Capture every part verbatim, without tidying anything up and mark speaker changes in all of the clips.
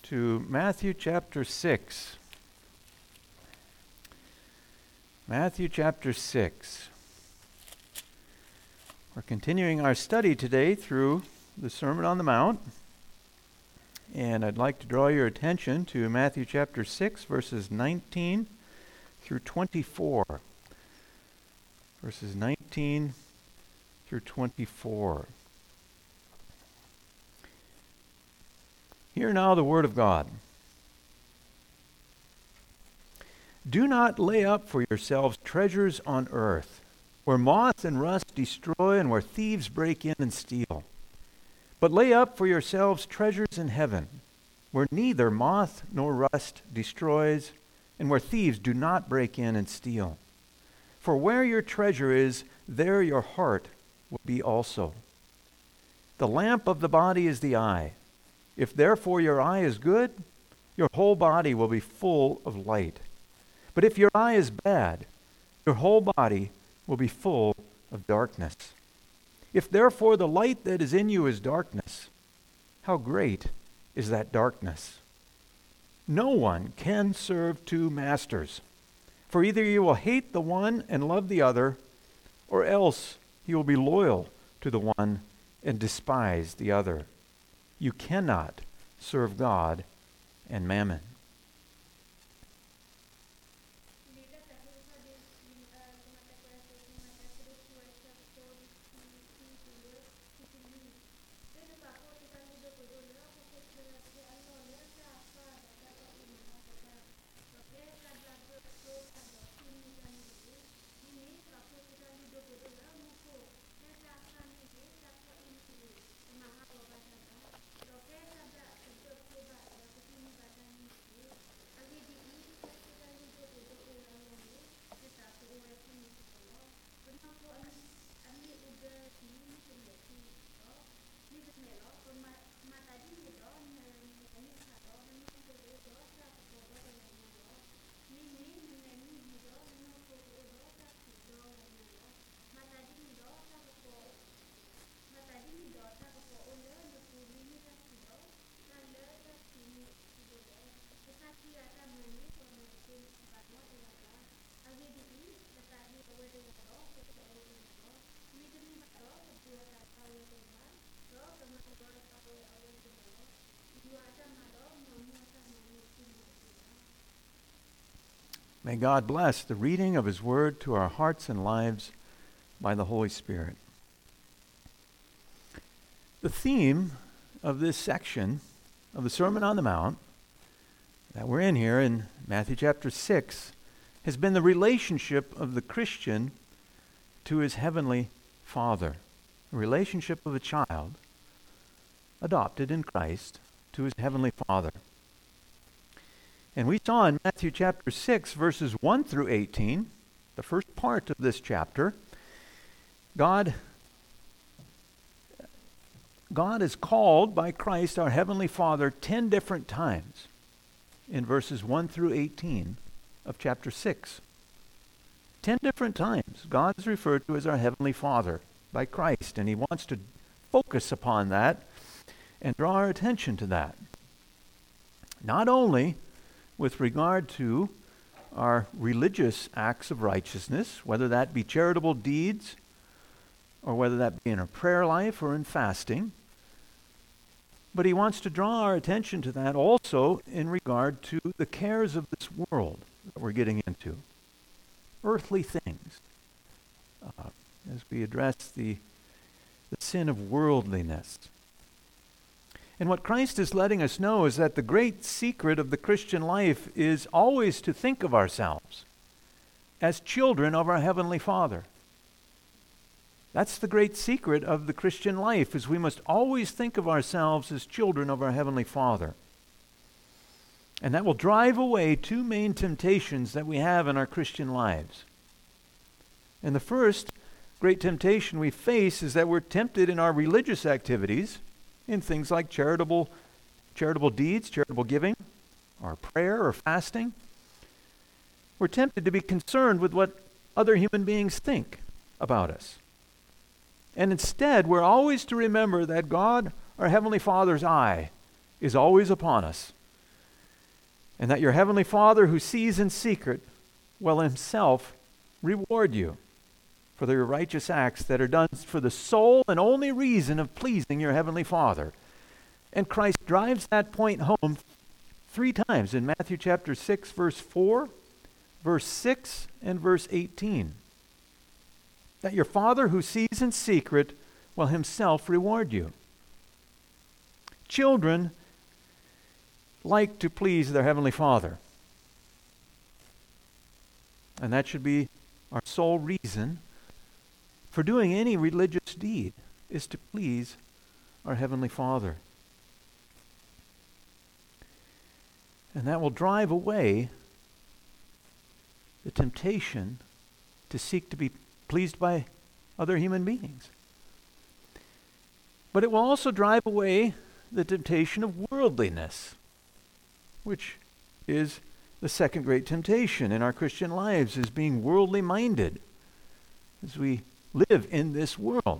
Speaker 1: to Matthew chapter six. Matthew chapter six. We're continuing our study today through the Sermon on the Mount. And I'd like to draw your attention to Matthew chapter six, verses nineteen through twenty-four. Verses nineteen through twenty-four. Hear now the word of God. Do not lay up for yourselves treasures on earth, where moth and rust destroy and where thieves break in and steal. But lay up for yourselves treasures in heaven, where neither moth nor rust destroys, and where thieves do not break in and steal. For where your treasure is, there your heart will be also. The lamp of the body is the eye. If therefore your eye is good, your whole body will be full of light. But if your eye is bad, your whole body will be full of darkness. If therefore the light that is in you is darkness, how great is that darkness? No one can serve two masters, for either you will hate the one and love the other, or else you will be loyal to the one and despise the other. You cannot serve God and mammon. May God bless the reading of His Word to our hearts and lives by the Holy Spirit. The theme of this section of the Sermon on the Mount that we're in here in Matthew chapter six has been the relationship of the Christian to his heavenly Father. The relationship of a child adopted in Christ to his heavenly Father. And we saw in Matthew chapter six, verses one through eighteen, the first part of this chapter, God, God is called by Christ, our Heavenly Father, ten different times in verses one through eighteen of chapter six. Ten different times God is referred to as our Heavenly Father by Christ, and He wants to focus upon that and draw our attention to that. Not only with regard to our religious acts of righteousness, whether that be charitable deeds, or whether that be in our prayer life or in fasting. But He wants to draw our attention to that also in regard to the cares of this world that we're getting into. Earthly things. Uh, as we address the, the sin of worldliness. And what Christ is letting us know is that the great secret of the Christian life is always to think of ourselves as children of our Heavenly Father. That's the great secret of the Christian life, is we must always think of ourselves as children of our Heavenly Father. And that will drive away two main temptations that we have in our Christian lives. And the first great temptation we face is that we're tempted in our religious activities, in things like charitable, charitable deeds, charitable giving, or prayer or fasting. We're tempted to be concerned with what other human beings think about us. And instead, we're always to remember that God, our Heavenly Father's eye, is always upon us, And that your heavenly Father who sees in secret will himself reward you for your righteous acts that are done for the sole and only reason of pleasing your heavenly Father. And Christ drives that point home three times in Matthew chapter six, verse four, verse six, and verse eighteen. That your Father who sees in secret will himself reward you. Children like to please their heavenly Father. And that should be our sole reason for doing any religious deed, is to please our heavenly Father. And that will drive away the temptation to seek to be pleased by other human beings. But it will also drive away the temptation of worldliness, which is the second great temptation in our Christian lives, is being worldly minded as we live in this world.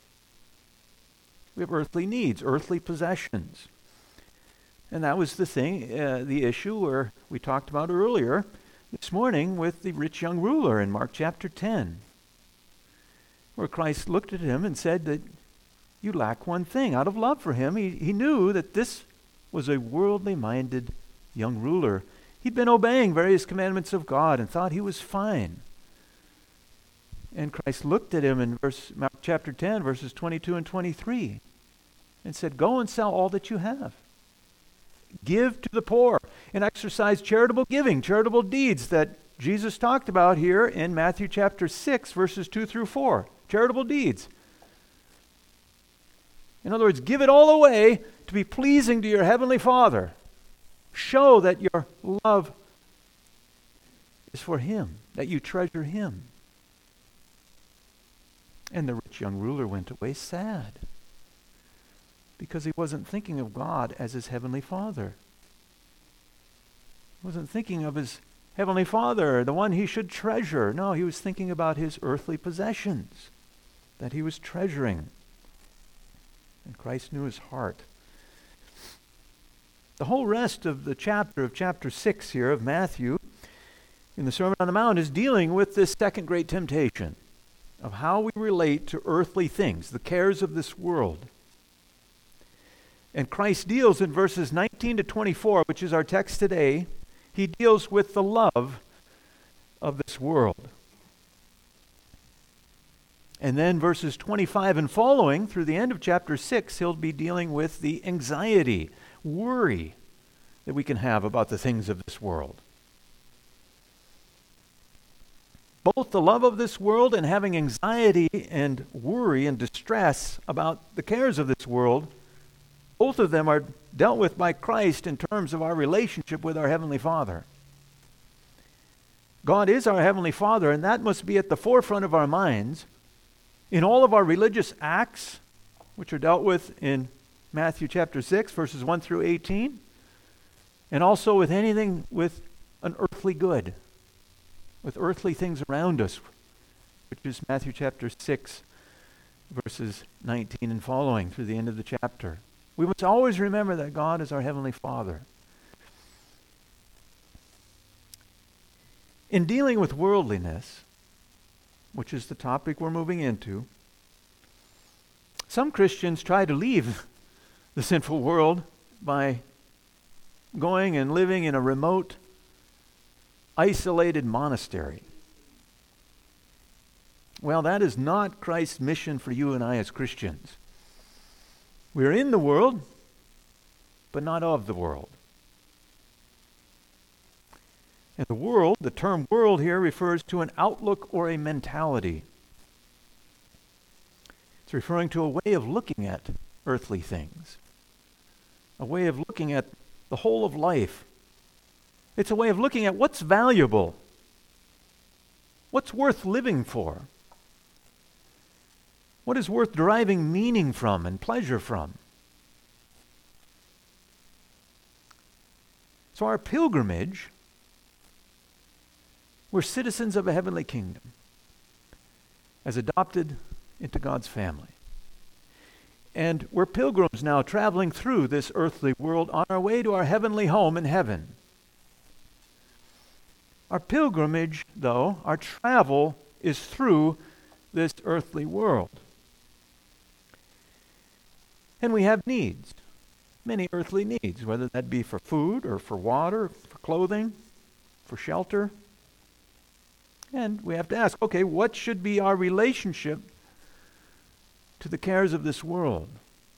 Speaker 1: We have earthly needs, earthly possessions. And that was the thing, uh, the issue where we talked about earlier this morning with the rich young ruler in Mark chapter ten, where Christ looked at him and said that you lack one thing. Out of love for him, he, he knew that this was a worldly minded young ruler. He'd been obeying various commandments of God and thought he was fine. And Christ looked at him in verse Mark chapter ten, verses twenty-two and twenty-three, and said, go and sell all that you have. Give to the poor and exercise charitable giving, charitable deeds that Jesus talked about here in Matthew chapter six, verses two through four. Charitable deeds. In other words, give it all away to be pleasing to your heavenly Father. Show that your love is for him, that you treasure him. And the rich young ruler went away sad, because he wasn't thinking of God as his heavenly Father. He wasn't thinking of his heavenly Father, the one he should treasure. No, he was thinking about his earthly possessions that he was treasuring. And Christ knew his heart. The whole rest of the chapter of chapter six here of Matthew in the Sermon on the Mount is dealing with this second great temptation of how we relate to earthly things, the cares of this world. And Christ deals in verses nineteen to twenty-four, which is our text today, he deals with the love of this world. And then verses twenty-five and following, through the end of chapter six, he'll be dealing with the anxiety, worry that we can have about the things of this world. Both the love of this world and having anxiety and worry and distress about the cares of this world, both of them are dealt with by Christ in terms of our relationship with our Heavenly Father. God is our Heavenly Father, and that must be at the forefront of our minds in all of our religious acts, which are dealt with in Matthew chapter six, verses one through eighteen, and also with anything with an earthly good, with earthly things around us, which is Matthew chapter six, verses nineteen and following through the end of the chapter. We must always remember that God is our Heavenly Father. In dealing with worldliness, which is the topic we're moving into, some Christians try to leave the sinful world by going and living in a remote, isolated monastery. Well, that is not Christ's mission for you and I as Christians. We are in the world, but not of the world. And the world, the term world here refers to an outlook or a mentality. It's referring to a way of looking at earthly things, a way of looking at the whole of life. It's a way of looking at what's valuable, what's worth living for, what is worth deriving meaning from and pleasure from. So our pilgrimage, we're citizens of a heavenly kingdom, as adopted into God's family. And we're pilgrims now traveling through this earthly world on our way to our heavenly home in heaven. Our pilgrimage, though, our travel is through this earthly world. And we have needs, many earthly needs, whether that be for food or for water, for clothing, for shelter. And we have to ask, okay, what should be our relationship to the cares of this world?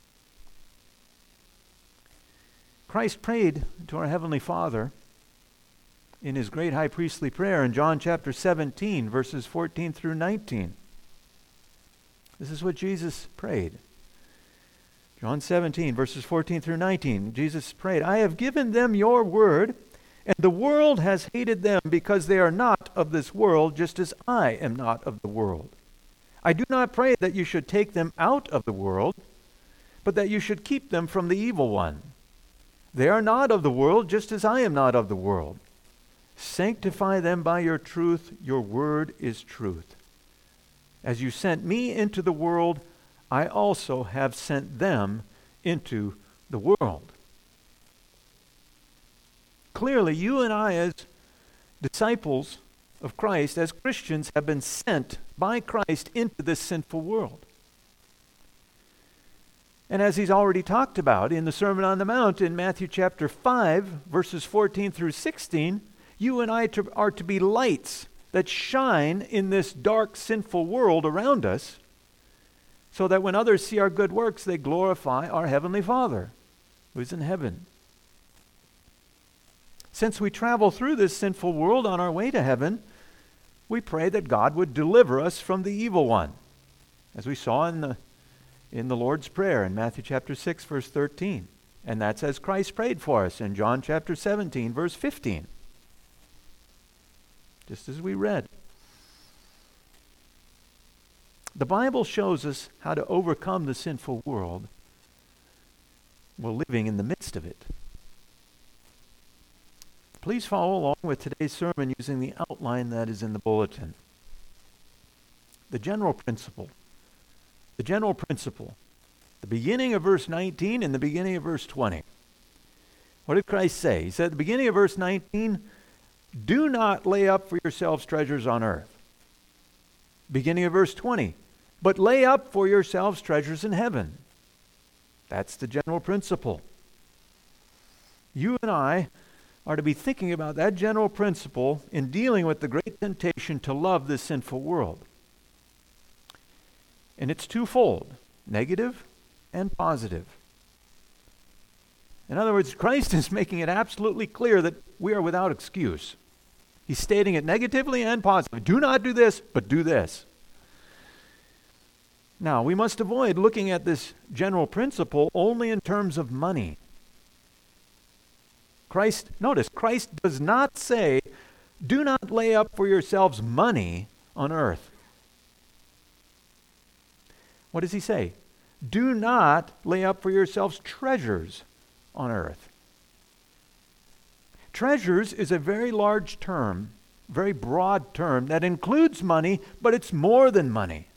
Speaker 1: Christ prayed to our Heavenly Father in his great high priestly prayer in John chapter seventeen, verses fourteen through nineteen. This is what Jesus prayed. John seventeen, verses fourteen through nineteen. Jesus prayed, I have given them your word, and the world has hated them because they are not of this world, just as I am not of the world. I do not pray that you should take them out of the world, but that you should keep them from the evil one. They are not of the world, just as I am not of the world. Sanctify them by your truth. Your word is truth. As you sent me into the world, I also have sent them into the world. Clearly, you and I, as disciples of Christ, as Christians, have been sent by Christ into this sinful world. And as he's already talked about in the Sermon on the Mount in Matthew chapter five, verses fourteen through sixteen, you and I to, are to be lights that shine in this dark, sinful world around us, so that when others see our good works, they glorify our Heavenly Father, who is in heaven. Since we travel through this sinful world on our way to heaven, we pray that God would deliver us from the evil one, as we saw in the, in the Lord's Prayer in Matthew chapter six, verse thirteen. And that's as Christ prayed for us in John chapter seventeen, verse fifteen. Just as we read. The Bible shows us how to overcome the sinful world while living in the midst of it. Please follow along with today's sermon using the outline that is in the bulletin. The general principle. The general principle. The beginning of verse nineteen and the beginning of verse twenty. What did Christ say? He said at the beginning of verse nineteen, do not lay up for yourselves treasures on earth. Beginning of verse twenty, but lay up for yourselves treasures in heaven. That's the general principle. You and I are to be thinking about that general principle in dealing with the great temptation to love this sinful world. And it's twofold, negative and positive. In other words, Christ is making it absolutely clear that we are without excuse. He's stating it negatively and positively. Do not do this, but do this. Now, we must avoid looking at this general principle only in terms of money. Christ, notice, Christ does not say, do not lay up for yourselves money on earth. What does he say? Do not lay up for yourselves treasures on earth. Treasures is a very large term, very broad term that includes money, but it's more than money.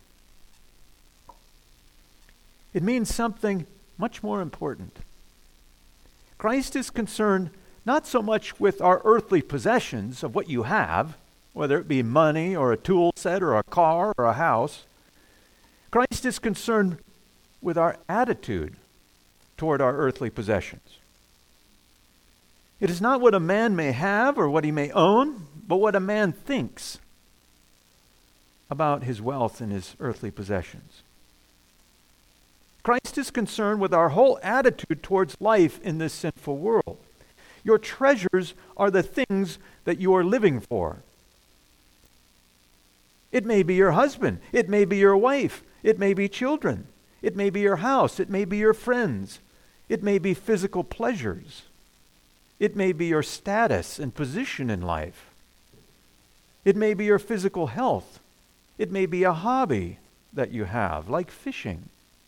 Speaker 1: It means something much more important. Christ is concerned not so much with our earthly possessions of what you have, whether it be money or a tool set or a car or a house. Christ is concerned with our attitude toward our earthly possessions. It is not what a man may have or what he may own, but what a man thinks about his wealth and his earthly possessions. Christ is concerned with our whole attitude towards life in this sinful world. Your treasures are the things that you are living for. It may be your husband. It may be your wife. It may be children. It may be your house. It may be your friends. It may be physical pleasures. It may be your status and position in life. It may be your physical health. It may be a hobby that you have, like fishing.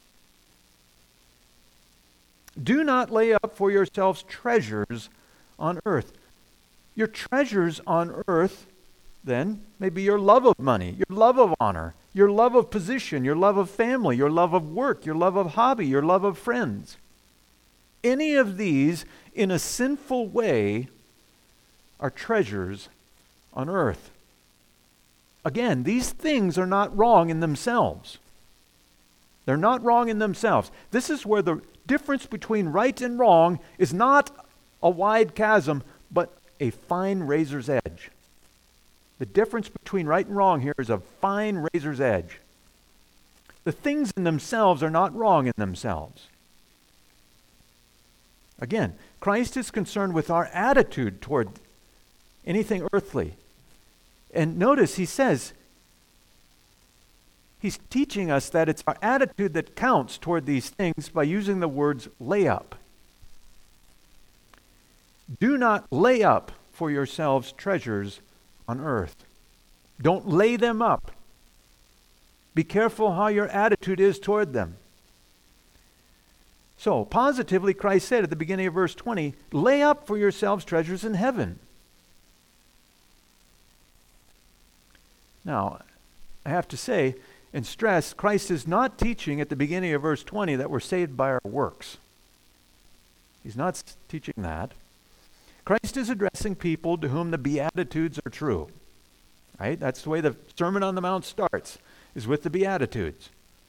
Speaker 1: Do not lay up for yourselves treasures on earth. Your treasures on earth, then, may be your love of money, your love of honor, your love of position, your love of family, your love of work, your love of hobby, your love of friends. Any of these, in a sinful way, are treasures on earth. Again, these things are not wrong in themselves. They're not wrong in themselves. This is where the difference between right and wrong is not a wide chasm, but a fine razor's edge. The difference between right and wrong here is a fine razor's edge. The things in themselves are not wrong in themselves. Again, Christ is concerned with our attitude toward anything earthly. And notice he says, he's teaching us that it's our attitude that counts toward these things by using the words lay up. Do not lay up for yourselves treasures on earth. Don't lay them up. Be careful how your attitude is toward them. So, positively, Christ said at the beginning of verse twenty, lay up for yourselves treasures in heaven. Now, I have to say and stress, Christ is not teaching at the beginning of verse twenty that we're saved by our works. He's not s- teaching that. Christ is addressing people to whom the Beatitudes are true. Right? That's the way the Sermon on the Mount starts, is with the Beatitudes.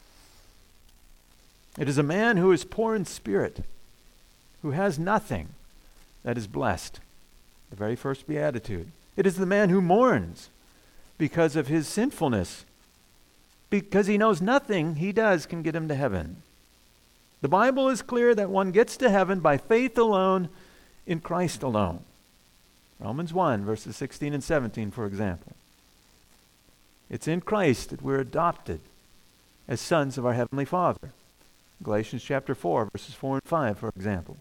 Speaker 1: It is a man who is poor in spirit, who has nothing, that is blessed. The very first Beatitude. It is the man who mourns because of his sinfulness, because he knows nothing he does can get him to heaven. The Bible is clear that one gets to heaven by faith alone, in Christ alone. Romans one, verses sixteen and seventeen, for example. It's in Christ that we're adopted as sons of our Heavenly Father. Galatians chapter four, verses four and five, for example.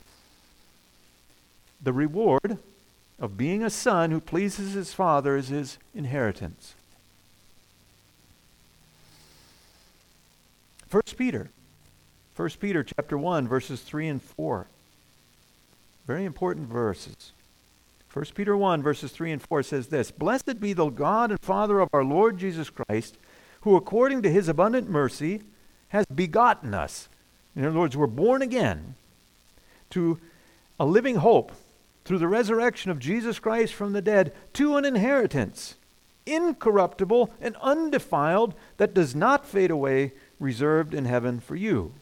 Speaker 1: The reward of being a son who pleases his father is his inheritance. First Peter. First Peter chapter one, verses three and four. Very important verses. First Peter one, verses three and four says this, Blessed be the God and Father of our Lord Jesus Christ, who according to his abundant mercy has begotten us. In other words, we're born again to a living hope through the resurrection of Jesus Christ from the dead, to an inheritance, incorruptible and undefiled, that does not fade away, reserved in heaven for you.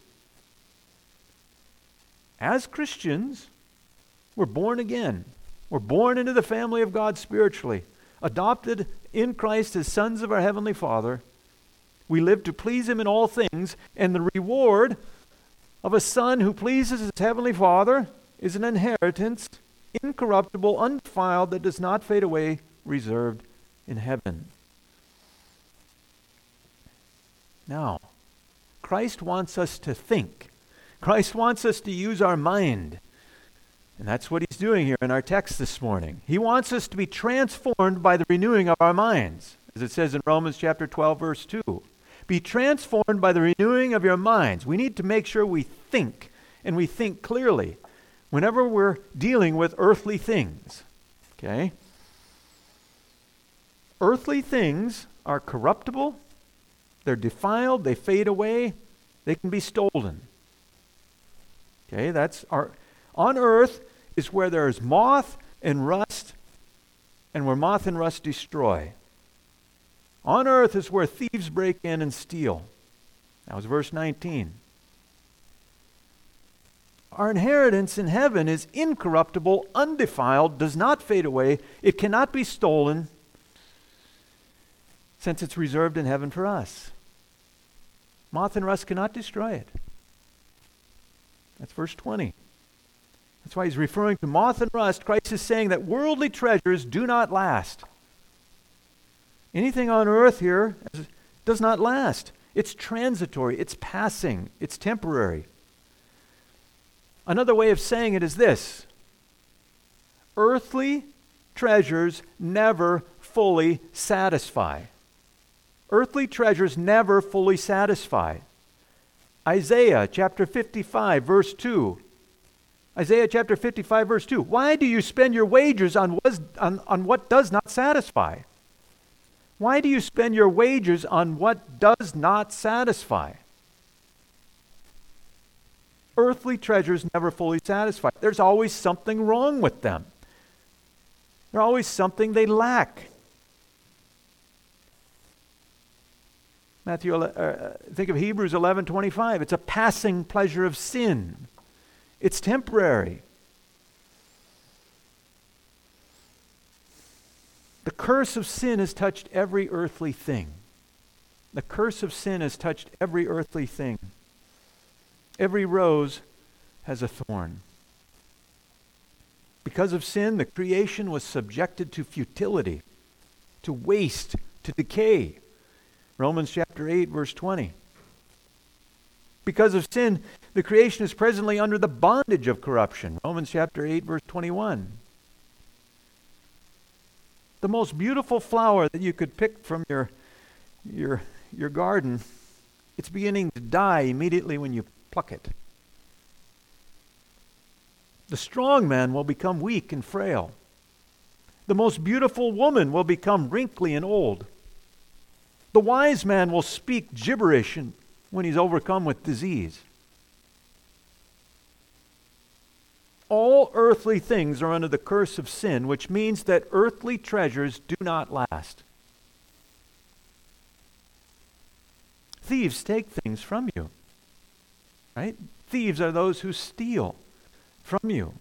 Speaker 1: As Christians, we're born again. We're born into the family of God spiritually, adopted in Christ as sons of our Heavenly Father. We live to please Him in all things, and the reward of a son who pleases his Heavenly Father is an inheritance, incorruptible, undefiled, that does not fade away, reserved in heaven. Now, Christ wants us to think. Christ wants us to use our mind. And that's what he's doing here in our text this morning. He wants us to be transformed by the renewing of our minds, as it says in Romans chapter twelve, verse two. Be transformed by the renewing of your minds. We need to make sure we think, and we think clearly, whenever we're dealing with earthly things. Okay? Earthly things are corruptible, they're defiled, they fade away, they can be stolen. Okay, that's our, on earth is where there is moth and rust, and where moth and rust destroy. On earth is where thieves break in and steal. That was verse nineteen. Our inheritance in heaven is incorruptible, undefiled, does not fade away, it cannot be stolen, since it's reserved in heaven for us. Moth and rust cannot destroy it. That's verse twenty. That's why he's referring to moth and rust. Christ is saying that worldly treasures do not last. Anything on earth here does not last. It's transitory, it's passing, it's temporary. Another way of saying it is this: earthly treasures never fully satisfy. Earthly treasures never fully satisfy. Isaiah chapter fifty-five, verse two. Isaiah chapter fifty-five, verse two. Why do you spend your wages on, was, on, on what does not satisfy? Why do you spend your wages on what does not satisfy? Earthly treasures never fully satisfy. There's always something wrong with them. There's always something they lack. Matthew, uh, think of Hebrews eleven twenty-five. It's a passing pleasure of sin. It's temporary. The curse of sin has touched every earthly thing. The curse of sin has touched every earthly thing. Every rose has a thorn. Because of sin, the creation was subjected to futility, to waste, to decay. Romans chapter eight, verse twenty. Because of sin, the creation is presently under the bondage of corruption. Romans chapter eight, verse twenty-one. The most beautiful flower that you could pick from your, your, your garden, it's beginning to die immediately when you pluck it. The strong man will become weak and frail. The most beautiful woman will become wrinkly and old. The wise man will speak gibberish and when he's overcome with disease. All earthly things are under the curse of sin, which means that earthly treasures do not last. Thieves take things from you, right? Thieves are those who steal from you.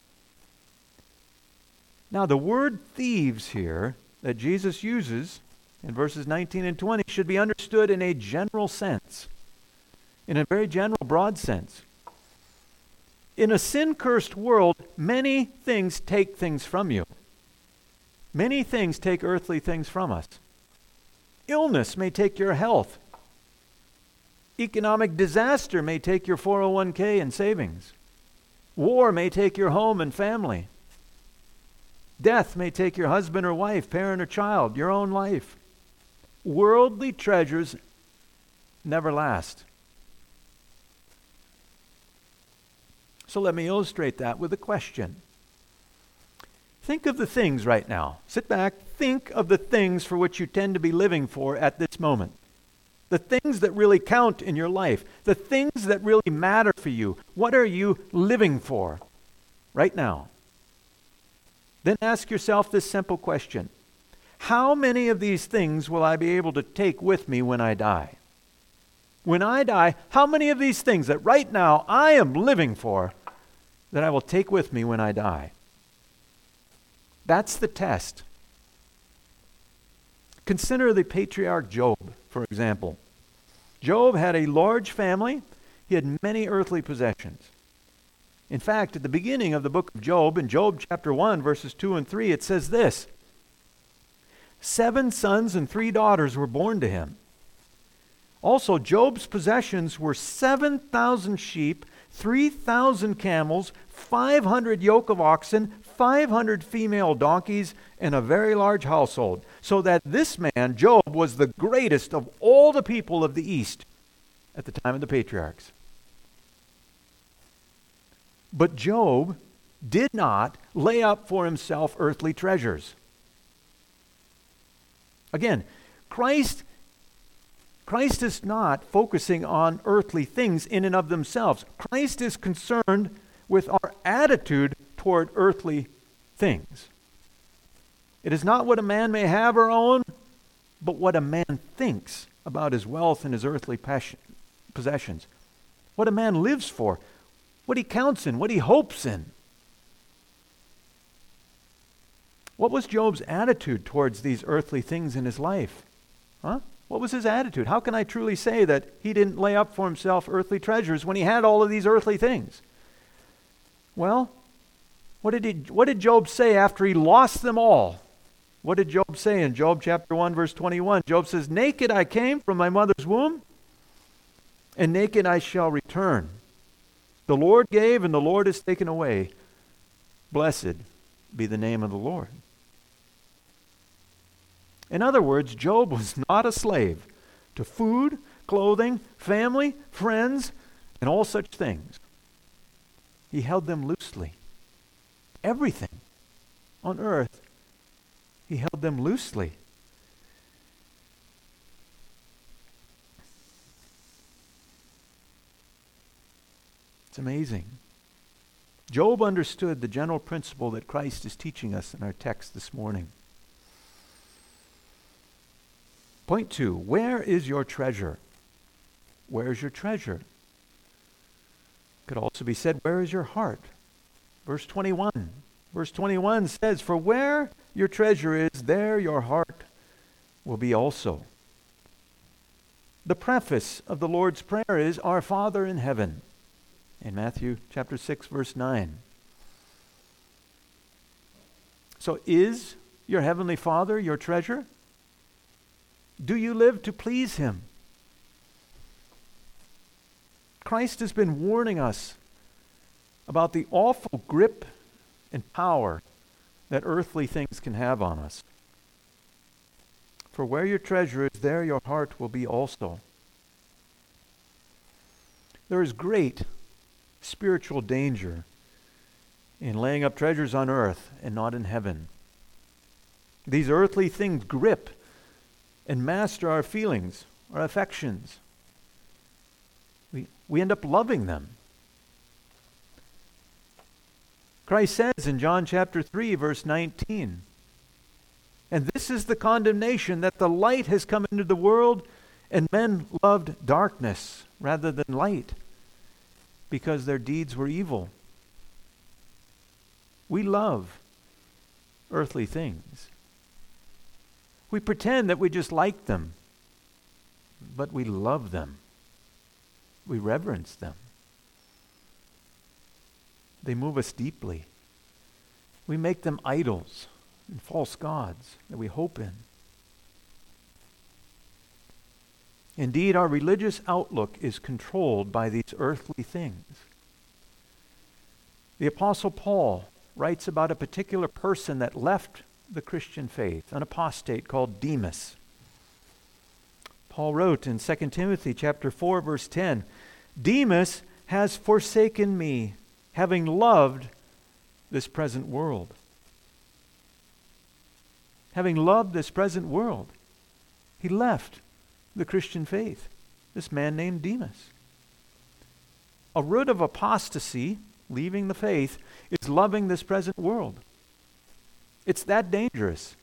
Speaker 1: Now, the word thieves here that Jesus uses in verses nineteen and twenty should be understood in a general sense, in a very general, broad sense. In a sin-cursed world, many things take things from you. Many things take earthly things from us. Illness may take your health. Economic disaster may take your four oh one k and savings. War may take your home and family. Death may take your husband or wife, parent or child, your own life. Worldly treasures never last. So let me illustrate that with a question. Think of the things right now. Sit back, think of the things for which you tend to be living for at this moment. The things that really count in your life. The things that really matter for you. What are you living for right now? Then ask yourself this simple question. How many of these things will I be able to take with me when I die? When I die, how many of these things that right now I am living for that I will take with me when I die? That's the test. Consider the patriarch Job, for example. Job had a large family. He had many earthly possessions. In fact, at the beginning of the book of Job, in Job chapter one, verses two and three, it says this: Seven sons and three daughters were born to him. Also, Job's possessions were seven thousand sheep, three thousand camels, five hundred yoke of oxen, five hundred female donkeys, and a very large household. So that this man, Job, was the greatest of all the people of the East at the time of the patriarchs. But Job did not lay up for himself earthly treasures. Again, Christ, Christ is not focusing on earthly things in and of themselves. Christ is concerned with our attitude toward earthly things. It is not what a man may have or own, but what a man thinks about his wealth and his earthly passion, possessions. What a man lives for, what he counts in, what he hopes in. What was Job's attitude towards these earthly things in his life? Huh? What was his attitude? How can I truly say that he didn't lay up for himself earthly treasures when he had all of these earthly things? Well, what did he, what did Job say after he lost them all? What did Job say in Job chapter one, verse twenty-one? Job says, "Naked I came from my mother's womb, and naked I shall return. The Lord gave, and the Lord has taken away. Blessed be the name of the Lord." In other words, Job was not a slave to food, clothing, family, friends, and all such things. He held them loosely. Everything on earth, he held them loosely. It's amazing. Job understood the general principle that Christ is teaching us in our text this morning. Point two, where is your treasure? Where is your treasure? Could also be said, where is your heart? Verse twenty-one. Verse twenty-one says, for where your treasure is, there your heart will be also. The preface of the Lord's Prayer is, Our Father in heaven, in Matthew chapter six, verse nine. So is your heavenly Father your treasure? Do you live to please him? Christ has been warning us about the awful grip and power that earthly things can have on us. For where your treasure is, there your heart will be also. There is great spiritual danger in laying up treasures on earth and not in heaven. These earthly things grip and master our feelings, our affections. We, we end up loving them. Christ says in John chapter three, verse nineteen, and this is the condemnation, that the light has come into the world, and men loved darkness rather than light, because their deeds were evil. We love earthly things. We pretend that we just like them, but we love them. We reverence them. They move us deeply. We make them idols and false gods that we hope in. Indeed, our religious outlook is controlled by these earthly things. The Apostle Paul writes about a particular person that left the Christian faith, an apostate called Demas. Paul wrote in Second Timothy chapter four, verse ten, Demas has forsaken me, having loved this present world. Having loved this present world, he left the Christian faith. This man named Demas. A root of apostasy, leaving the faith, is loving this present world. It's that dangerous.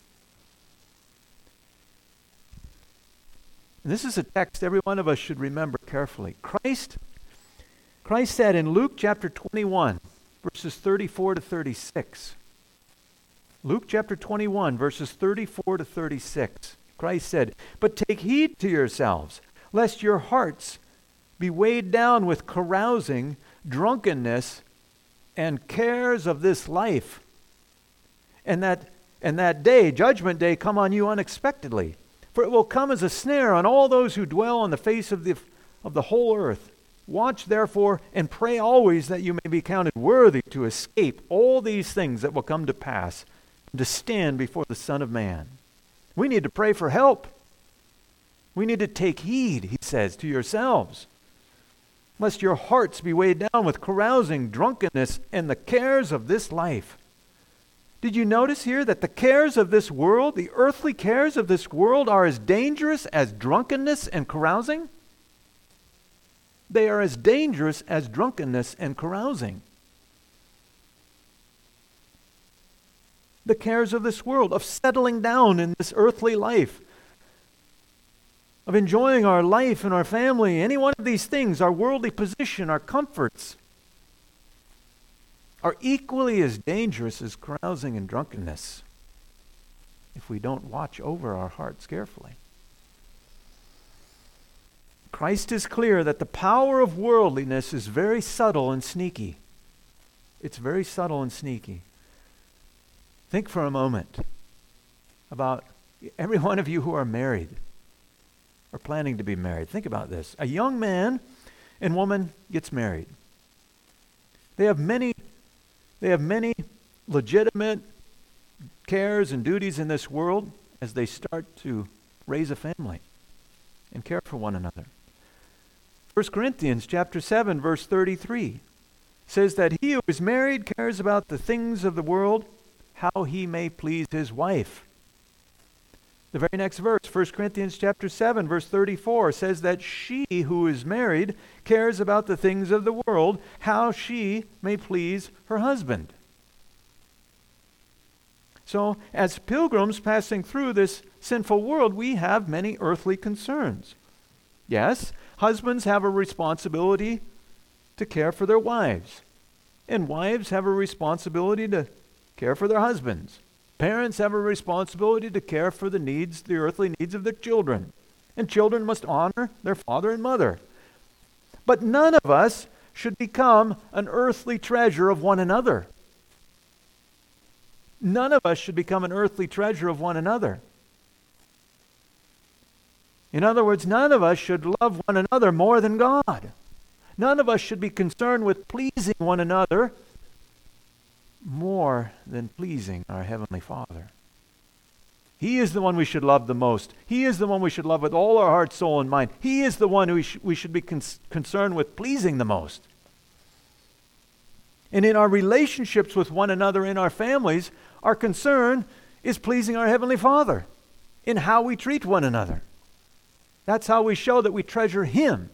Speaker 1: And this is a text every one of us should remember carefully. Christ, Christ said in Luke chapter twenty-one, verses thirty-four to thirty-six. Luke chapter twenty-one, verses thirty-four to thirty-six. Christ said, but take heed to yourselves, lest your hearts be weighed down with carousing, drunkenness, and cares of this life. And that, and that day, judgment day, come on you unexpectedly. For it will come as a snare on all those who dwell on the face of the, of the whole earth. Watch therefore and pray always that you may be counted worthy to escape all these things that will come to pass, and to stand before the Son of Man. We need to pray for help. We need to take heed, he says, to yourselves, lest your hearts be weighed down with carousing, drunkenness, and the cares of this life. Did you notice here that the cares of this world, the earthly cares of this world, are as dangerous as drunkenness and carousing? They are as dangerous as drunkenness and carousing. The cares of this world, of settling down in this earthly life, of enjoying our life and our family, any one of these things, our worldly position, our comforts, are equally as dangerous as carousing and drunkenness if we don't watch over our hearts carefully. Christ is clear that the power of worldliness is very subtle and sneaky. It's very subtle and sneaky. Think for a moment about every one of you who are married or planning to be married. Think about this. A young man and woman gets married. They have many They have many legitimate cares and duties in this world as they start to raise a family and care for one another. First Corinthians chapter seven, verse thirty-three says that he who is married cares about the things of the world, how he may please his wife. The very next verse, First Corinthians chapter seven, verse thirty-four, says that she who is married cares about the things of the world, how she may please her husband. So, as pilgrims passing through this sinful world, we have many earthly concerns. Yes, husbands have a responsibility to care for their wives, and wives have a responsibility to care for their husbands. Parents have a responsibility to care for the needs, the earthly needs of their children. And children must honor their father and mother. But none of us should become an earthly treasure of one another. None of us should become an earthly treasure of one another. In other words, none of us should love one another more than God. None of us should be concerned with pleasing one another more than pleasing our Heavenly Father. He is the one we should love the most. He is the one we should love with all our heart, soul, and mind. He is the one who we, sh- we should be con- concerned with pleasing the most. And in our relationships with one another in our families, our concern is pleasing our Heavenly Father in how we treat one another. That's how we show that we treasure Him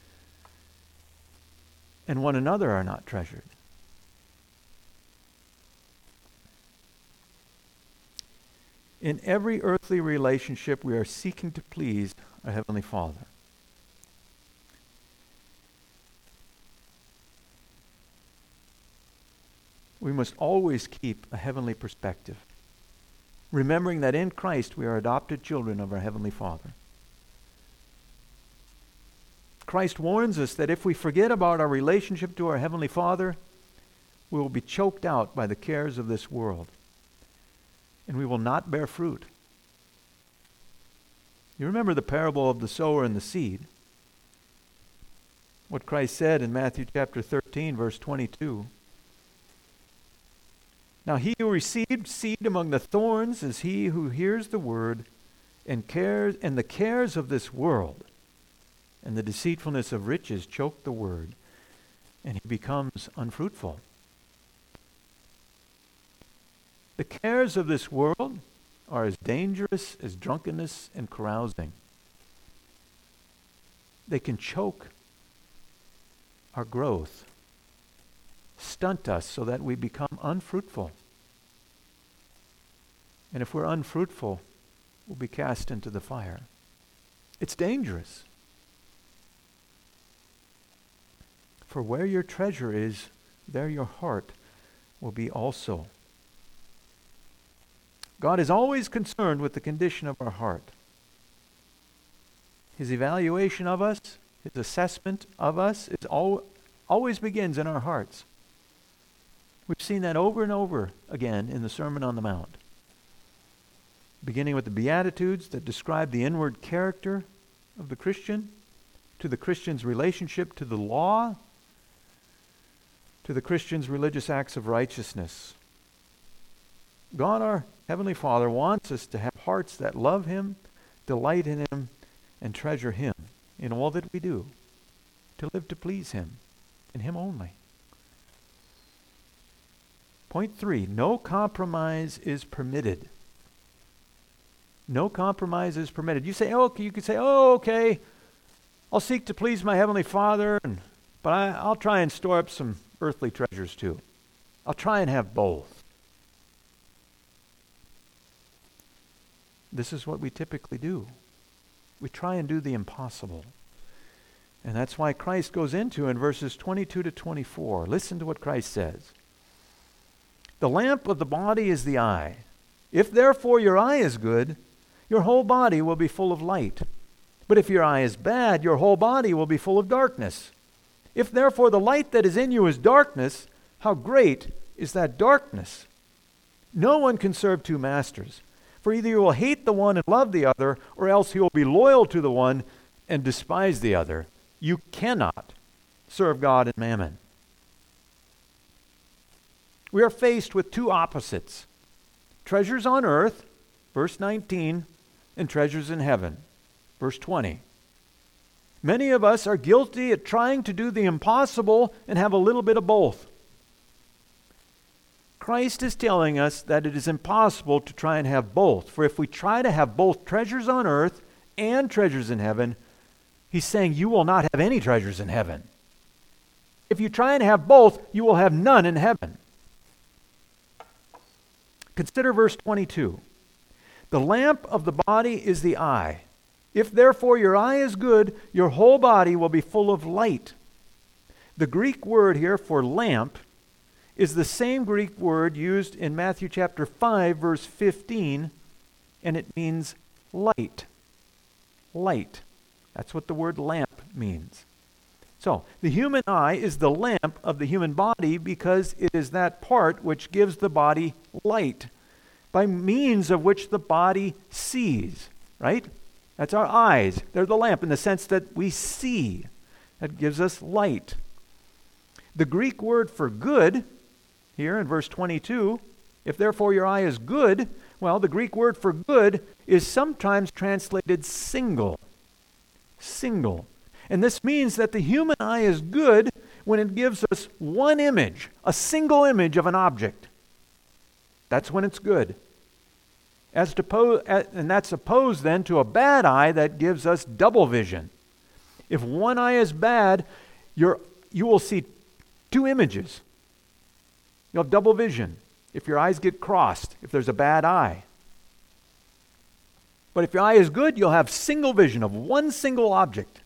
Speaker 1: and one another are not treasured. In every earthly relationship, we are seeking to please our Heavenly Father. We must always keep a heavenly perspective, remembering that in Christ we are adopted children of our Heavenly Father. Christ warns us that if we forget about our relationship to our Heavenly Father, we will be choked out by the cares of this world, and we will not bear fruit. You remember the parable of the sower and the seed. What Christ said in Matthew chapter thirteen, verse twenty-two. Now he who received seed among the thorns is he who hears the word and cares, and the cares of this world and the deceitfulness of riches choke the word, and he becomes unfruitful. The cares of this world are as dangerous as drunkenness and carousing. They can choke our growth, stunt us so that we become unfruitful. And if we're unfruitful, we'll be cast into the fire. It's dangerous. For where your treasure is, there your heart will be also. God is always concerned with the condition of our heart. His evaluation of us, His assessment of us, is al- always begins in our hearts. We've seen that over and over again in the Sermon on the Mount. Beginning with the Beatitudes that describe the inward character of the Christian, to the Christian's relationship to the law, to the Christian's religious acts of righteousness. God, our Heavenly Father, wants us to have hearts that love Him, delight in Him, and treasure Him in all that we do, to live to please Him, and Him only. Point three, no compromise is permitted. No compromise is permitted. You say, oh, you could say, oh, okay, I'll seek to please my Heavenly Father, and, but I, I'll try and store up some earthly treasures too. I'll try and have both. This is what we typically do. We try and do the impossible. And that's why Christ goes into in verses twenty-two to twenty-four. Listen to what Christ says. The lamp of the body is the eye. If therefore your eye is good, your whole body will be full of light. But if your eye is bad, your whole body will be full of darkness. If therefore the light that is in you is darkness, how great is that darkness? No one can serve two masters. For either you will hate the one and love the other, or else you will be loyal to the one and despise the other. You cannot serve God and mammon. We are faced with two opposites. Treasures on earth, verse nineteen, and treasures in heaven, verse twenty. Many of us are guilty at trying to do the impossible and have a little bit of both. Christ is telling us that it is impossible to try and have both. For if we try to have both treasures on earth and treasures in heaven, he's saying you will not have any treasures in heaven. If you try and have both, you will have none in heaven. Consider verse twenty-two. The lamp of the body is the eye. If therefore your eye is good, your whole body will be full of light. The Greek word here for lamp is the same Greek word used in Matthew chapter five, verse fifteen, and it means light. Light. That's what the word lamp means. So, the human eye is the lamp of the human body because it is that part which gives the body light, by means of which the body sees, right? That's our eyes. They're the lamp in the sense that we see. That gives us light. The Greek word for good, here in verse twenty-two, if therefore your eye is good, well, the Greek word for good is sometimes translated single. Single. And this means that the human eye is good when it gives us one image, a single image of an object. That's when it's good. As to po- and that's opposed then to a bad eye that gives us double vision. If one eye is bad, you're, you will see two images. You'll have double vision if your eyes get crossed, if there's a bad eye. But if your eye is good, you'll have single vision of one single object.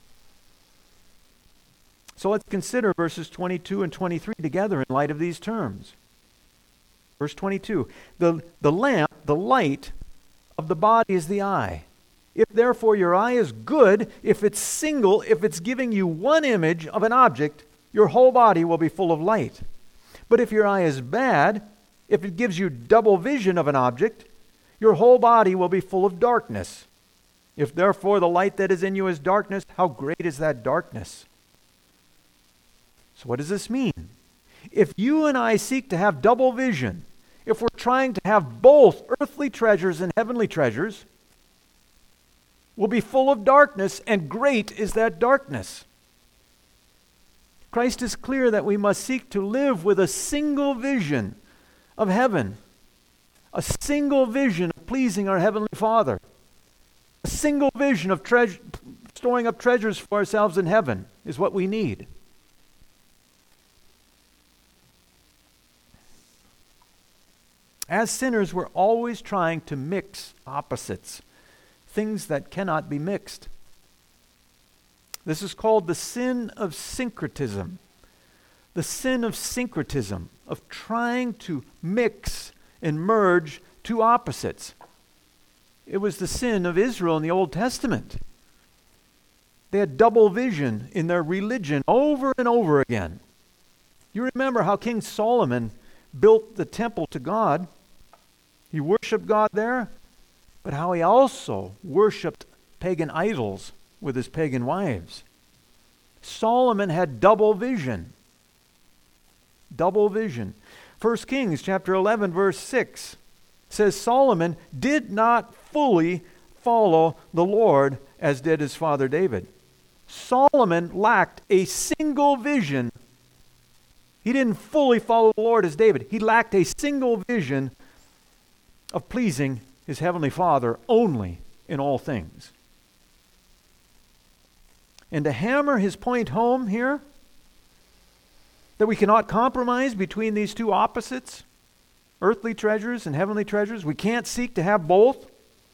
Speaker 1: So let's consider verses twenty-two and twenty-three together in light of these terms. Verse twenty-two, the, the lamp, the light of the body is the eye. If therefore your eye is good, if it's single, if it's giving you one image of an object, your whole body will be full of light. But if your eye is bad, if it gives you double vision of an object, your whole body will be full of darkness. If therefore the light that is in you is darkness, how great is that darkness? So what does this mean? If you and I seek to have double vision, if we're trying to have both earthly treasures and heavenly treasures, we'll be full of darkness, and great is that darkness. Christ is clear that we must seek to live with a single vision of heaven, a single vision of pleasing our Heavenly Father, a single vision of treasure, storing up treasures for ourselves in heaven is what we need. As sinners, we're always trying to mix opposites, things that cannot be mixed. This is called the sin of syncretism. The sin of syncretism, of trying to mix and merge two opposites. It was the sin of Israel in the Old Testament. They had double vision in their religion over and over again. You remember how King Solomon built the temple to God. He worshiped God there, but how he also worshiped pagan idols with his pagan wives. Solomon had double vision. Double vision. First Kings chapter eleven verse six says Solomon did not fully follow the Lord as did his father David. Solomon lacked a single vision. He didn't fully follow the Lord as David. He lacked a single vision of pleasing his heavenly Father only in all things. And to hammer his point home here, that we cannot compromise between these two opposites, earthly treasures and heavenly treasures, we can't seek to have both.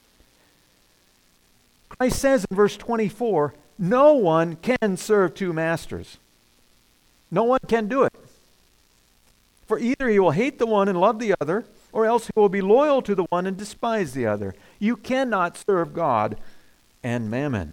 Speaker 1: Christ says in verse twenty-four, no one can serve two masters. No one can do it. For either he will hate the one and love the other, or else he will be loyal to the one and despise the other. You cannot serve God and mammon.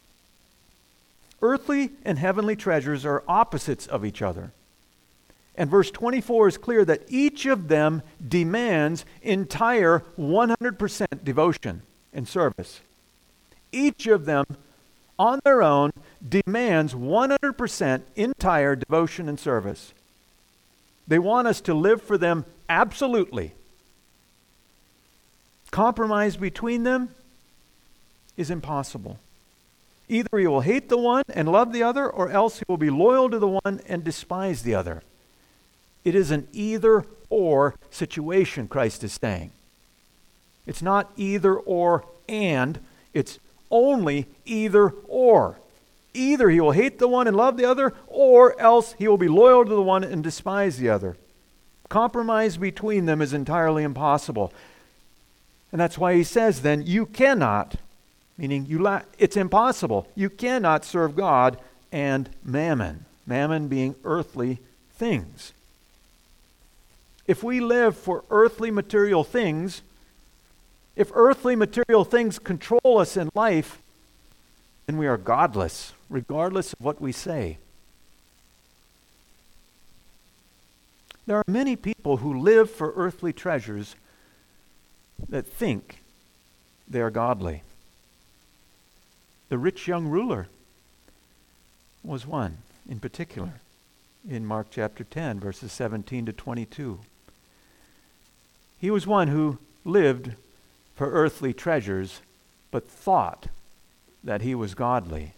Speaker 1: Earthly and heavenly treasures are opposites of each other. And verse twenty-four is clear that each of them demands entire one hundred percent devotion and service. Each of them on their own demands one hundred percent entire devotion and service. They want us to live for them absolutely. Compromise between them is impossible. Either he will hate the one and love the other, or else he will be loyal to the one and despise the other. It is an either or situation, Christ is saying. It's not either or and, it's only either or. Either he will hate the one and love the other, or else he will be loyal to the one and despise the other. Compromise between them is entirely impossible. And that's why he says then, you cannot, meaning you la- it's impossible. You cannot serve God and mammon. Mammon being earthly things. If we live for earthly material things, if earthly material things control us in life, then we are godless, regardless of what we say. There are many people who live for earthly treasures that think they are godly. The rich young ruler was one in particular in Mark chapter ten, verses seventeen to twenty-two. He was one who lived for earthly treasures, but thought that he was godly.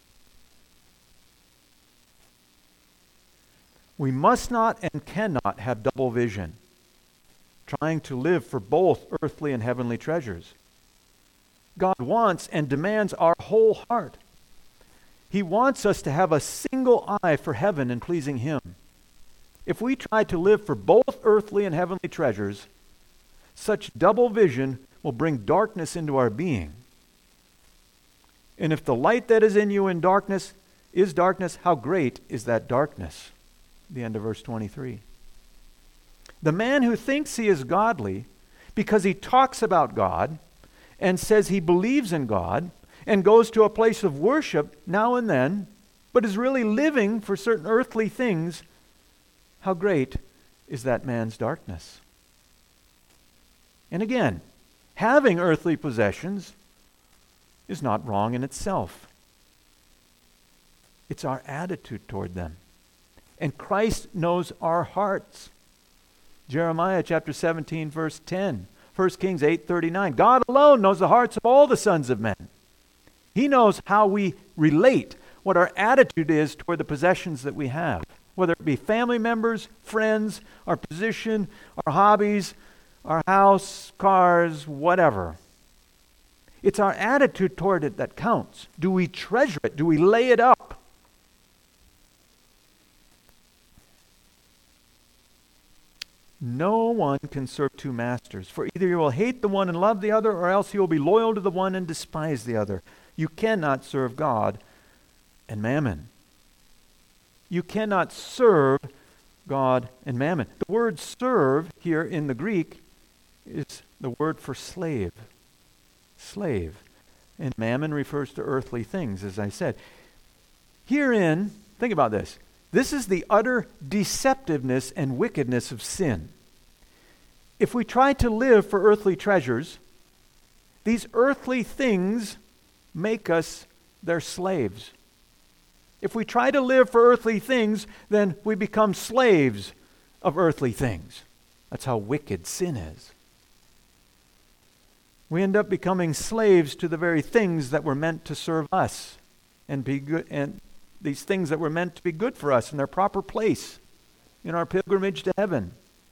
Speaker 1: We must not and cannot have double vision, trying to live for both earthly and heavenly treasures. God wants and demands our whole heart. He wants us to have a single eye for heaven and pleasing Him. If we try to live for both earthly and heavenly treasures, such double vision will bring darkness into our being. And if the light that is in you in darkness is darkness, how great is that darkness? The end of verse twenty-three. The man who thinks he is godly because he talks about God and says he believes in God and goes to a place of worship now and then, but is really living for certain earthly things, how great is that man's darkness? And again, having earthly possessions is not wrong in itself. It's our attitude toward them. And Christ knows our hearts. Jeremiah chapter seventeen, verse ten. First Kings eight thirty-nine. God alone knows the hearts of all the sons of men. He knows how we relate, what our attitude is toward the possessions that we have. Whether it be family members, friends, our position, our hobbies, our house, cars, whatever. It's our attitude toward it that counts. Do we treasure it? Do we lay it up? No one can serve two masters, for either you will hate the one and love the other, or else you will be loyal to the one and despise the other. You cannot serve God and mammon. You cannot serve God and mammon. The word serve here in the Greek is the word for slave. Slave. And mammon refers to earthly things, as I said. Herein, think about this. This is the utter deceptiveness and wickedness of sin. If we try to live for earthly treasures, these earthly things make us their slaves. If we try to live for earthly things, then we become slaves of earthly things. That's how wicked sin is. We end up becoming slaves to the very things that were meant to serve us and be good, and these things that were meant to be good for us in their proper place in our pilgrimage to heaven.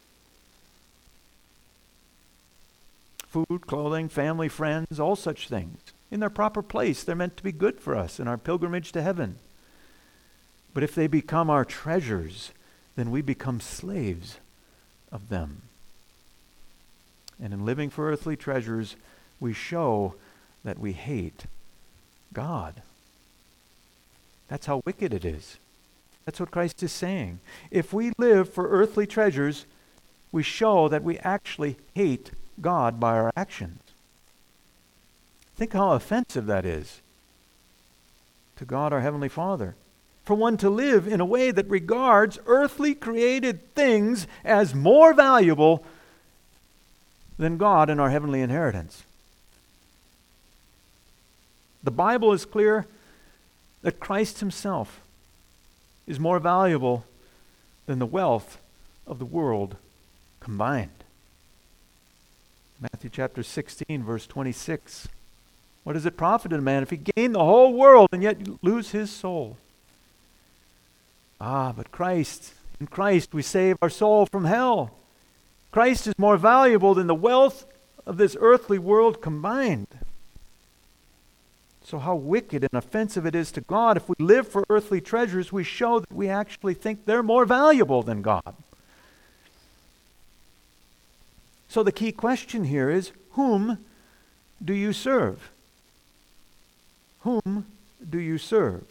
Speaker 1: Food, clothing, family, friends, all such things. In their proper place, they're meant to be good for us in our pilgrimage to heaven. But if they become our treasures, then we become slaves of them. And in living for earthly treasures, we show that we hate God. That's how wicked it is. That's what Christ is saying. If we live for earthly treasures, we show that we actually hate God by our actions. Think how offensive that is to God our Heavenly Father. For one to live in a way that regards earthly created things as more valuable than God and our heavenly inheritance. The Bible is clear that Christ Himself is more valuable than the wealth of the world combined. Matthew chapter sixteen, verse twenty-six. What does it profit a man if he gain the whole world and yet lose his soul? Ah, but Christ, in Christ we save our soul from hell. Christ is more valuable than the wealth of this earthly world combined. So how wicked and offensive it is to God. If we live for earthly treasures, we show that we actually think they're more valuable than God. So the key question here is, whom do you serve? Whom do you serve?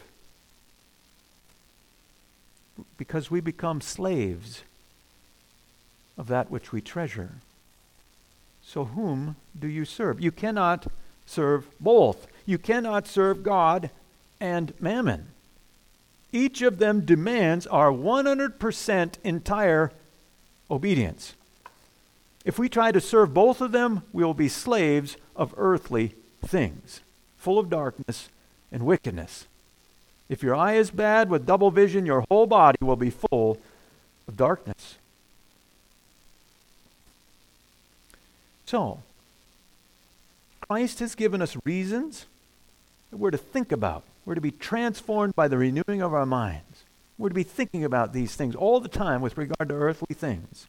Speaker 1: Because we become slaves of that which we treasure. So whom do you serve? You cannot serve both. You cannot serve God and mammon. Each of them demands our one hundred percent entire obedience. If we try to serve both of them, we will be slaves of earthly things, full of darkness and wickedness. If your eye is bad with double vision, your whole body will be full of darkness. So, Christ has given us reasons that we're to think about. We're to be transformed by the renewing of our minds. We're to be thinking about these things all the time with regard to earthly things.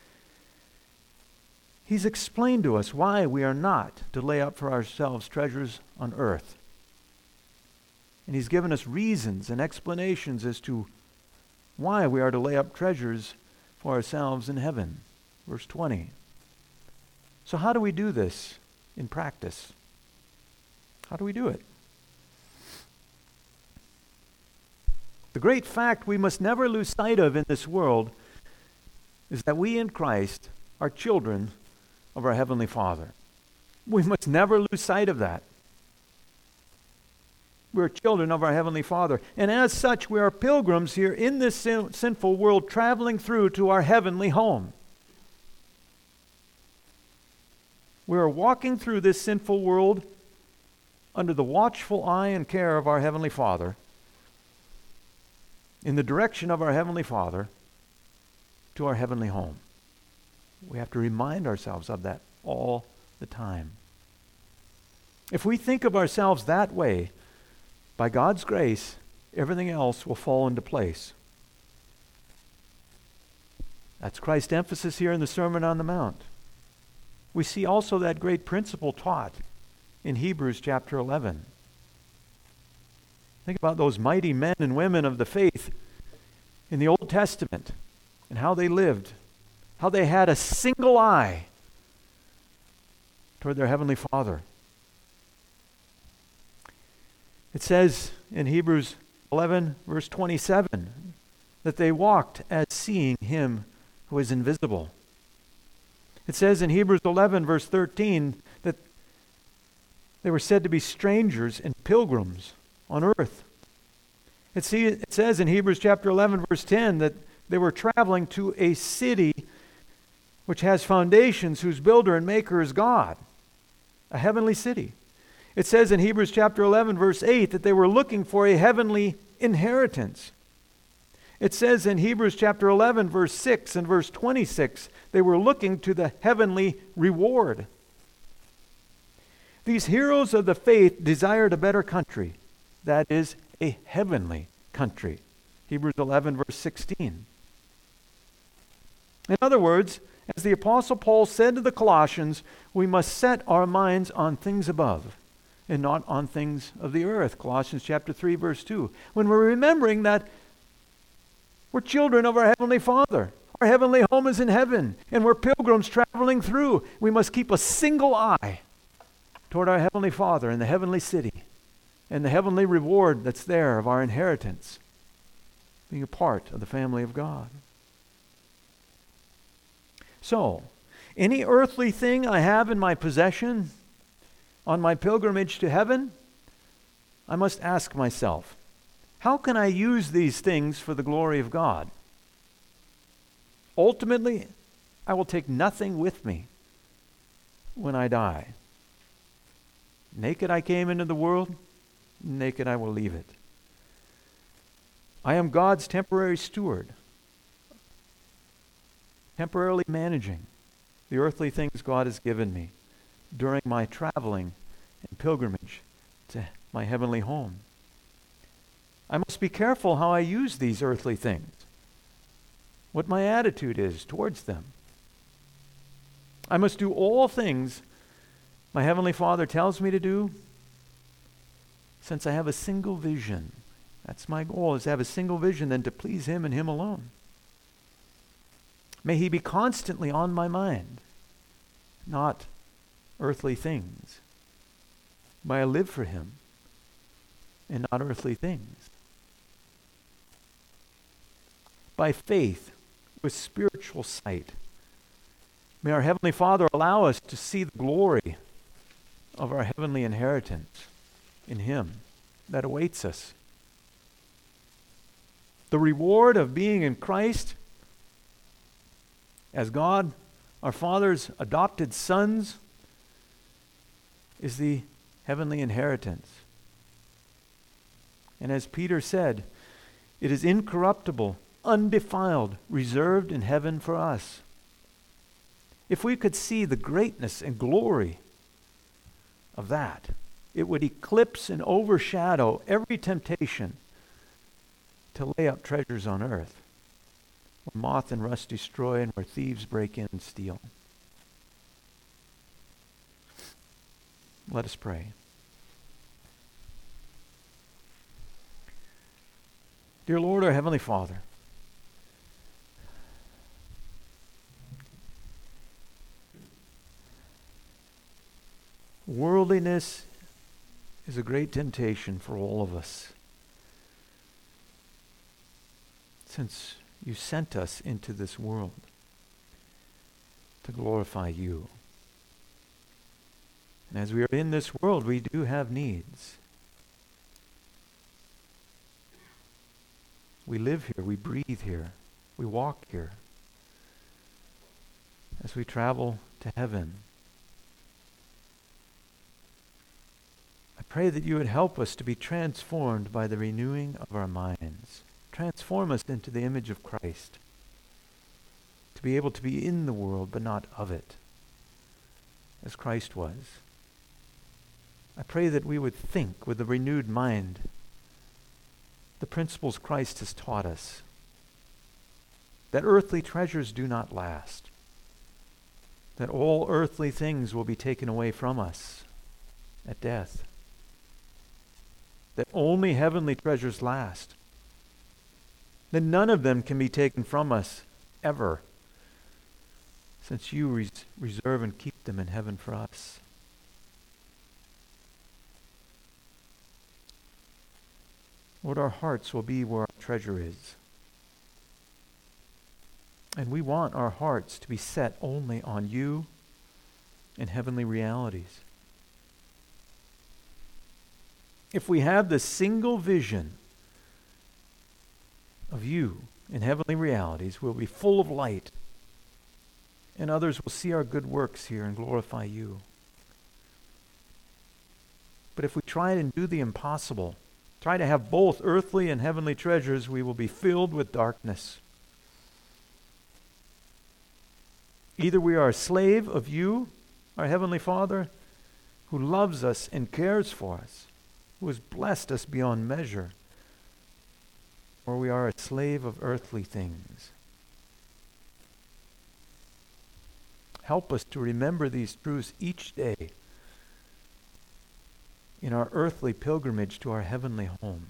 Speaker 1: He's explained to us why we are not to lay up for ourselves treasures on earth. And he's given us reasons and explanations as to why we are to lay up treasures for ourselves in heaven. Verse twenty. So how do we do this in practice? How do we do it? The great fact we must never lose sight of in this world is that we in Christ are children of our Heavenly Father. We must never lose sight of that. We're children of our Heavenly Father. And as such, we are pilgrims here in this sin- sinful world, traveling through to our heavenly home. We are walking through this sinful world under the watchful eye and care of our Heavenly Father, in the direction of our Heavenly Father, to our heavenly home. We have to remind ourselves of that all the time. If we think of ourselves that way, by God's grace, everything else will fall into place. That's Christ's emphasis here in the Sermon on the Mount. We see also that great principle taught in Hebrews chapter eleven. Think about those mighty men and women of the faith in the Old Testament and how they lived, how they had a single eye toward their Heavenly Father. It says in Hebrews eleven, verse twenty-seven, that they walked as seeing Him who is invisible. It says in Hebrews eleven, verse thirteen, that they were said to be strangers and pilgrims on earth. It, see, it says in Hebrews chapter eleven, verse ten, that they were traveling to a city which has foundations, whose builder and maker is God, a heavenly city. It says in Hebrews chapter eleven, verse eight, that they were looking for a heavenly inheritance. It says in Hebrews chapter eleven, verse six and verse twenty-six, they were looking to the heavenly reward. These heroes of the faith desired a better country, that is, a heavenly country. Hebrews eleven, verse sixteen. In other words, as the Apostle Paul said to the Colossians, we must set our minds on things above and not on things of the earth. Colossians chapter three, verse two. When we're remembering that we're children of our Heavenly Father. Our heavenly home is in heaven, and we're pilgrims traveling through. We must keep a single eye toward our Heavenly Father and the heavenly city and the heavenly reward that's there of our inheritance, being a part of the family of God. So, any earthly thing I have in my possession on my pilgrimage to heaven, I must ask myself, how can I use these things for the glory of God? Ultimately, I will take nothing with me when I die. Naked I came into the world, naked I will leave it. I am God's temporary steward, temporarily managing the earthly things God has given me during my traveling and pilgrimage to my heavenly home. I must be careful how I use these earthly things, what my attitude is towards them. I must do all things my Heavenly Father tells me to do, since I have a single vision. That's my goal, is to have a single vision, then to please Him and Him alone. May He be constantly on my mind, not earthly things. May I live for Him and not earthly things. By faith, with spiritual sight, may our Heavenly Father allow us to see the glory of our heavenly inheritance in Him that awaits us. The reward of being in Christ as God, our Father's adopted sons, is the heavenly inheritance. And as Peter said, it is incorruptible, undefiled, reserved in heaven for us. If we could see the greatness and glory of that, it would eclipse and overshadow every temptation to lay up treasures on earth, where moth and rust destroy and where thieves break in and steal. Let us pray. Dear Lord, our Heavenly Father, worldliness is a great temptation for all of us, since you sent us into this world to glorify you. And as we are in this world, we do have needs. We live here, we breathe here, we walk here. As we travel to heaven, I pray that you would help us to be transformed by the renewing of our minds. Transform us into the image of Christ, to be able to be in the world but not of it, as Christ was. I pray that we would think with a renewed mind the principles Christ has taught us, that earthly treasures do not last, that all earthly things will be taken away from us at death, that only heavenly treasures last, that none of them can be taken from us ever, since you res- reserve and keep them in heaven for us. Lord, our hearts will be where our treasure is. And we want our hearts to be set only on you and heavenly realities. If we have the single vision of you and heavenly realities, we'll be full of light, and others will see our good works here and glorify you. But if we try and do the impossible, try to have both earthly and heavenly treasures, we will be filled with darkness. Either we are a slave of you, our Heavenly Father, who loves us and cares for us, who has blessed us beyond measure, or we are a slave of earthly things. Help us to remember these truths each day in our earthly pilgrimage to our heavenly home.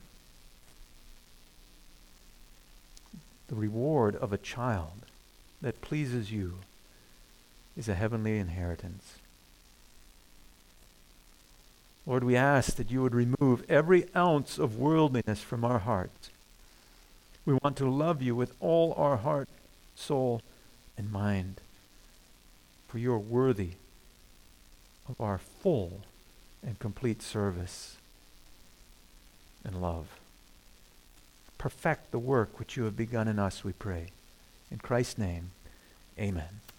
Speaker 1: The reward of a child that pleases you is a heavenly inheritance. Lord, we ask that you would remove every ounce of worldliness from our hearts. We want to love you with all our heart, soul, and mind, for you are worthy of our full and complete service and love. Perfect the work which you have begun in us, we pray. In Christ's name, amen.